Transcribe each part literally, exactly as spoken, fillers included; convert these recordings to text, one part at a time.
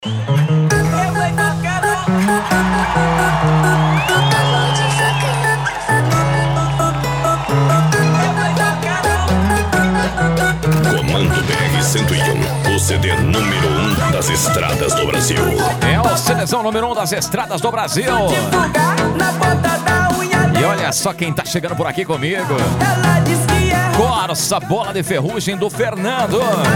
Comando B R cento e um, o C D número um das estradas do Brasil. É o CDzão número um das estradas do Brasil. E olha só quem tá chegando por aqui comigo. Corsa, bola de ferrugem do Fernando.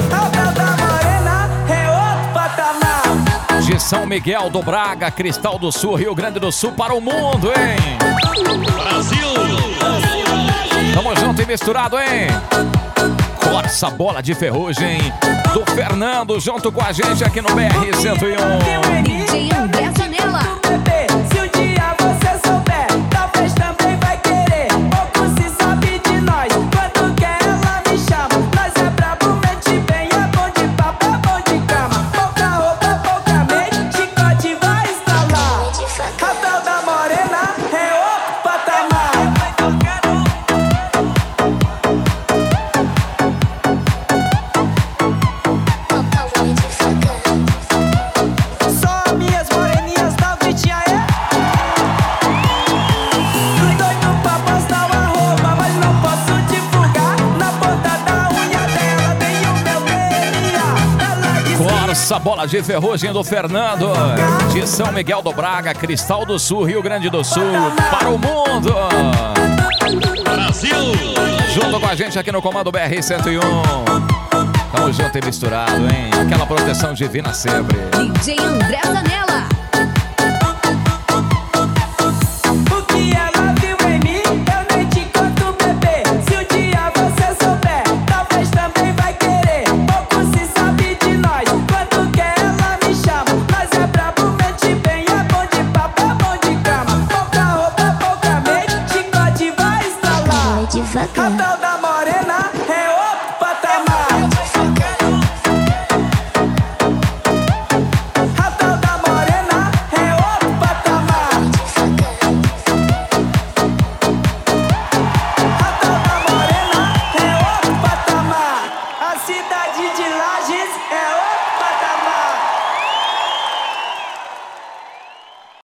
De São Miguel do Braga, Cristal do Sul, Rio Grande do Sul para o mundo, hein? Brasil! Tamo junto e misturado, hein? Corsa, bola de ferrugem do Fernando, junto com a gente aqui no B R cento e um. D J André Zanella. Se um dia você souber, talvez também vai querer. Pouco se sabe de nós, quando quer ela me chama. Nós é brabo, mente bem, é bom de papo, é bom de cama. Pouca roupa, pouca mente, chicote vai instalar. Rapel da Morena é outro patamar. Só minhas moreninhas da Vitinha é. Fui doido pra postar uma roupa, mas não posso divulgar. Na ponta da unha dela tem o meu D N A. Ela disse Corsa, bola de ferrugem do Fernando. De São Miguel do Braga, Cristal do Sul, Rio Grande do Sul, para o mundo. Brasil! Junto com a gente aqui no Comando B R cento e um. Tamo junto e misturado, hein? Aquela proteção divina sempre. D J André Zanella. o que ela viu em mim, eu nem te conto, bebê. Se um dia você souber, talvez também vai querer. Pouco se sabe de nós, quando quer ela me chama. Nós é brabo, mente bem, é bom de papo, é bom de cama. Pouca roupa, pouca mente, chicote vai instalar. Rapel